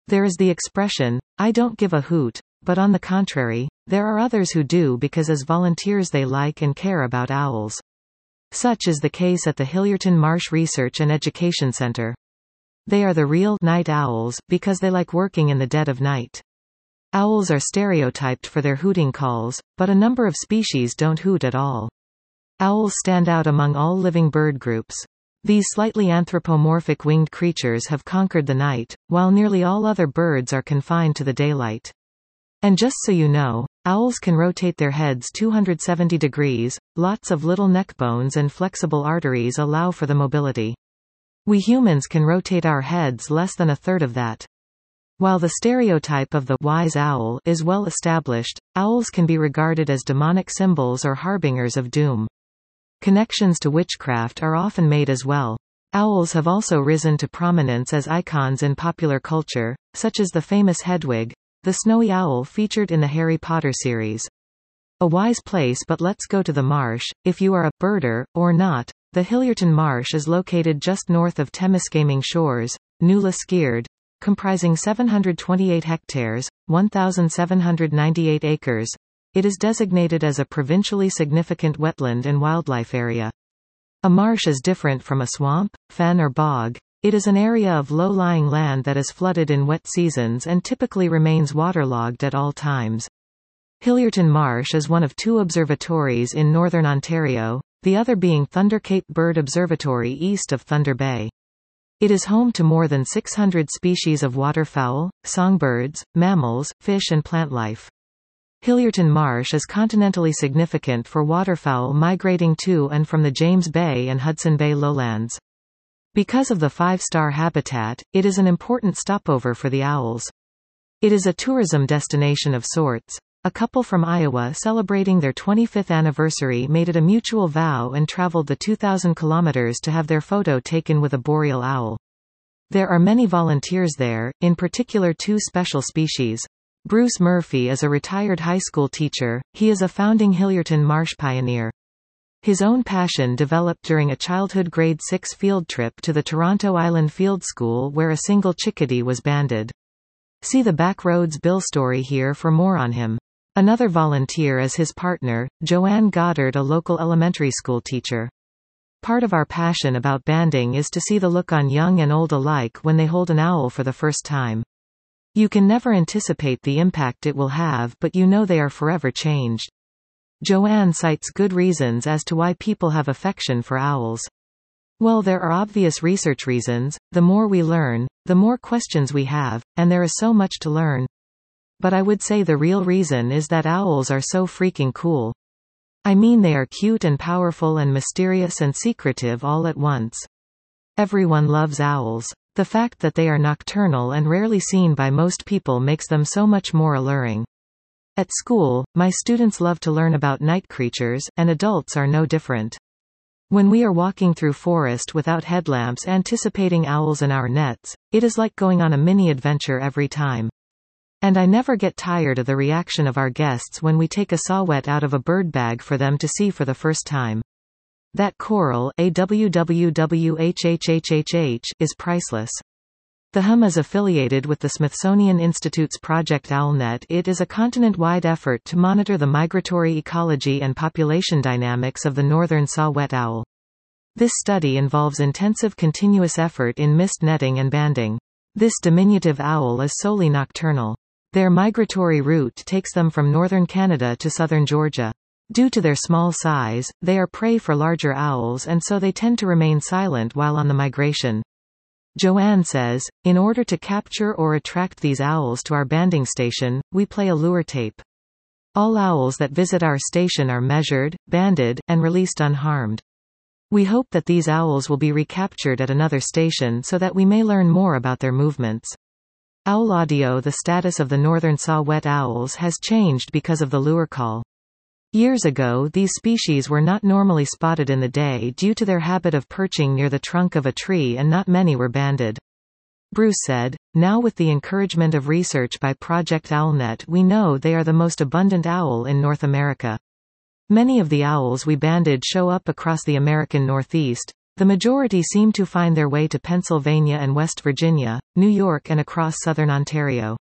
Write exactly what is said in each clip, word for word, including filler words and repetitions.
There is the expression, "I don't give a hoot," but on the contrary, there are others who do because as volunteers they like and care about owls. Such is the case at the Hillyerton Marsh Research and Education Center. They are the real night owls, because they like working in the dead of night. Owls are stereotyped for their hooting calls, but a number of species don't hoot at all. Owls stand out among all living bird groups. These slightly anthropomorphic winged creatures have conquered the night, while nearly all other birds are confined to the daylight. And just so you know, owls can rotate their heads two hundred seventy degrees, lots of little neck bones and flexible arteries allow for the mobility. We humans can rotate our heads less than a third of that. While the stereotype of the wise owl is well established, owls can be regarded as demonic symbols or harbingers of doom. Connections to witchcraft are often made as well. Owls have also risen to prominence as icons in popular culture, such as the famous Hedwig, the snowy owl featured in the Harry Potter series. A wise place, but let's go to the marsh, if you are a birder, or not. The Hillyerton Marsh is located just north of Temiskaming Shores, New Liskeard, comprising seven hundred twenty-eight hectares, one thousand seven hundred ninety-eight acres. It is designated as a provincially significant wetland and wildlife area. A marsh is different from a swamp, fen or bog. It is an area of low-lying land that is flooded in wet seasons and typically remains waterlogged at all times. Hillyerton Marsh is one of two observatories in northern Ontario, the other being Thunder Cape Bird Observatory east of Thunder Bay. It is home to more than six hundred species of waterfowl, songbirds, mammals, fish and plant life. Hillyerton Marsh is continentally significant for waterfowl migrating to and from the James Bay and Hudson Bay lowlands. Because of the five-star habitat, it is an important stopover for the owls. It is a tourism destination of sorts. A couple from Iowa celebrating their twenty-fifth anniversary made it a mutual vow and traveled the two thousand kilometers to have their photo taken with a boreal owl. There are many volunteers there, in particular two special species. Bruce Murphy is a retired high school teacher. He is a founding Hillyerton Marsh pioneer. His own passion developed during a childhood grade six field trip to the Toronto Island Field School where a single chickadee was banded. See the Backroads Bill story here for more on him. Another volunteer is his partner, Joanne Goddard, a local elementary school teacher. Part of our passion about banding is to see the look on young and old alike when they hold an owl for the first time. You can never anticipate the impact it will have, but you know they are forever changed. Joanne cites good reasons as to why people have affection for owls. Well, there are obvious research reasons. The more we learn, the more questions we have, and there is so much to learn. But I would say the real reason is that owls are so freaking cool. I mean, they are cute and powerful and mysterious and secretive all at once. Everyone loves owls. The fact that they are nocturnal and rarely seen by most people makes them so much more alluring. At school, my students love to learn about night creatures, and adults are no different. When we are walking through forest without headlamps anticipating owls in our nets, it is like going on a mini adventure every time. And I never get tired of the reaction of our guests when we take a saw-whet out of a bird bag for them to see for the first time. That coral, a wwwhhhhh, is priceless. The H U M is affiliated with the Smithsonian Institute's Project OwlNet. It is a continent-wide effort to monitor the migratory ecology and population dynamics of the northern saw-whet owl. This study involves intensive continuous effort in mist netting and banding. This diminutive owl is solely nocturnal. Their migratory route takes them from northern Canada to southern Georgia. Due to their small size, they are prey for larger owls and so they tend to remain silent while on the migration. Joanne says, in order to capture or attract these owls to our banding station, we play a lure tape. All owls that visit our station are measured, banded, and released unharmed. We hope that these owls will be recaptured at another station so that we may learn more about their movements. Owl audio. The status of the northern saw-whet owls has changed because of the lure call. Years ago, these species were not normally spotted in the day due to their habit of perching near the trunk of a tree, and not many were banded. Bruce said, now with the encouragement of research by Project OwlNet, we know they are the most abundant owl in North America. Many of the owls we banded show up across the American Northeast. The majority seem to find their way to Pennsylvania and West Virginia, New York and across southern Ontario.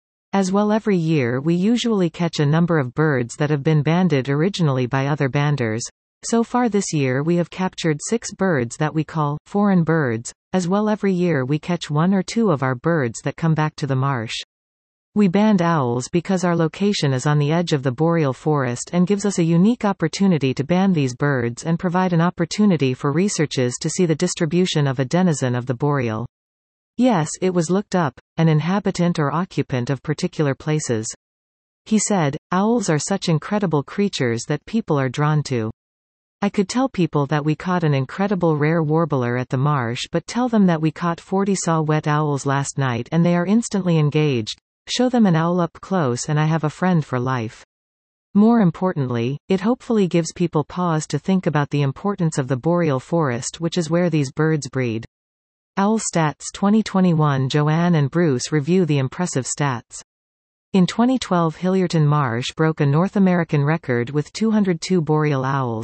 As well, every year we usually catch a number of birds that have been banded originally by other banders. So far this year we have captured six birds that we call foreign birds. As well, every year we catch one or two of our birds that come back to the marsh. We band owls because our location is on the edge of the boreal forest and gives us a unique opportunity to band these birds and provide an opportunity for researchers to see the distribution of a denizen of the boreal. Yes, it was looked up, an inhabitant or occupant of particular places. He said, owls are such incredible creatures that people are drawn to. I could tell people that we caught an incredible rare warbler at the marsh, but tell them that we caught forty saw-whet owls last night and they are instantly engaged. Show them an owl up close and I have a friend for life. More importantly, it hopefully gives people pause to think about the importance of the boreal forest, which is where these birds breed. Owl Stats twenty twenty-one. Joanne and Bruce review the impressive stats. In twenty twelve, Hilliardton Marsh broke a North American record with two hundred two boreal owls.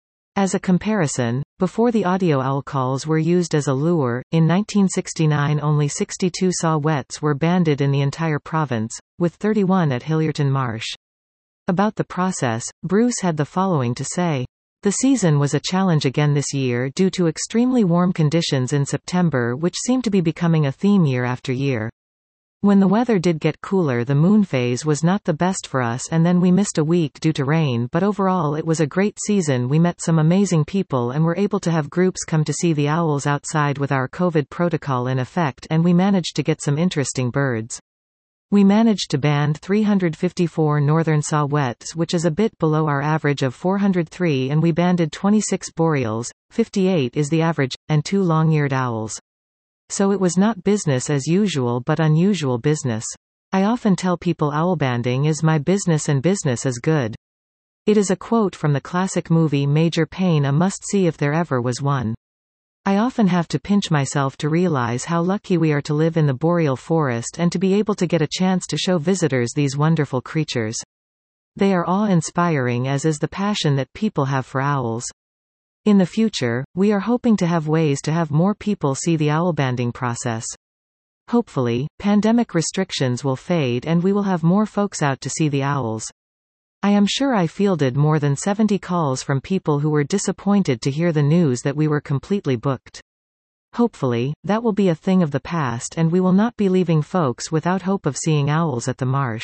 As a comparison, before the audio owl calls were used as a lure, in nineteen sixty-nine only sixty-two saw-whets were banded in the entire province, with thirty-one at Hilliardton Marsh. About the process, Bruce had the following to say. The season was a challenge again this year due to extremely warm conditions in September, which seem to be becoming a theme year after year. When the weather did get cooler, the moon phase was not the best for us and then we missed a week due to rain, but overall it was a great season. We met some amazing people and were able to have groups come to see the owls outside with our COVID protocol in effect, and we managed to get some interesting birds. We managed to band three hundred fifty-four northern saw-whets, which is a bit below our average of four hundred three, and we banded twenty-six boreals, fifty-eight is the average, and two long-eared owls. So it was not business as usual but unusual business. I often tell people owl banding is my business and business is good. It is a quote from the classic movie Major Payne, a must-see if there ever was one. I often have to pinch myself to realize how lucky we are to live in the boreal forest and to be able to get a chance to show visitors these wonderful creatures. They are awe-inspiring, as is the passion that people have for owls. In the future, we are hoping to have ways to have more people see the owl banding process. Hopefully, pandemic restrictions will fade and we will have more folks out to see the owls. I am sure I fielded more than seventy calls from people who were disappointed to hear the news that we were completely booked. Hopefully, that will be a thing of the past and we will not be leaving folks without hope of seeing owls at the marsh.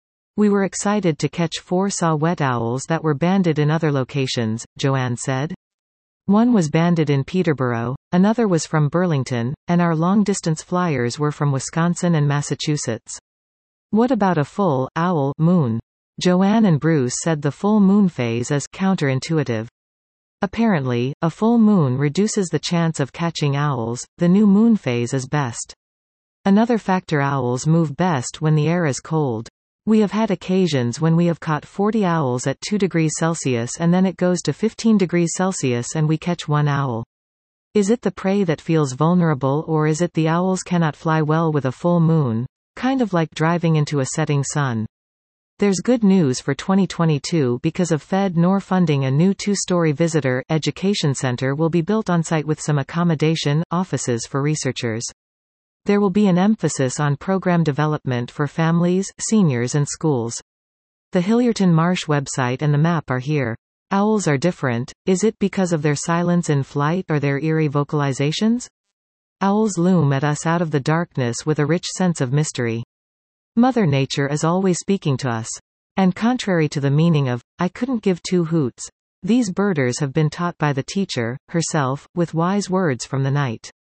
We were excited to catch four saw-whet owls that were banded in other locations, Joanne said. One was banded in Peterborough, another was from Burlington, and our long-distance flyers were from Wisconsin and Massachusetts. What about a full owl moon? Joanne and Bruce said the full moon phase is counterintuitive. Apparently, a full moon reduces the chance of catching owls, the new moon phase is best. Another factor: owls move best when the air is cold. We have had occasions when we have caught forty owls at two degrees Celsius and then it goes to fifteen degrees Celsius and we catch one owl. Is it the prey that feels vulnerable, or is it the owls cannot fly well with a full moon? Kind of like driving into a setting sun. There's good news for twenty twenty-two because of Fed N O R funding. A new two-story visitor education center will be built on site with some accommodation, offices for researchers. There will be an emphasis on program development for families, seniors and schools. The Hilliardton Marsh website and the map are here. Owls are different. Is it because of their silence in flight or their eerie vocalizations? Owls loom at us out of the darkness with a rich sense of mystery. Mother Nature is always speaking to us. And contrary to the meaning of, I couldn't give two hoots, these birders have been taught by the teacher, herself, with wise words from the night.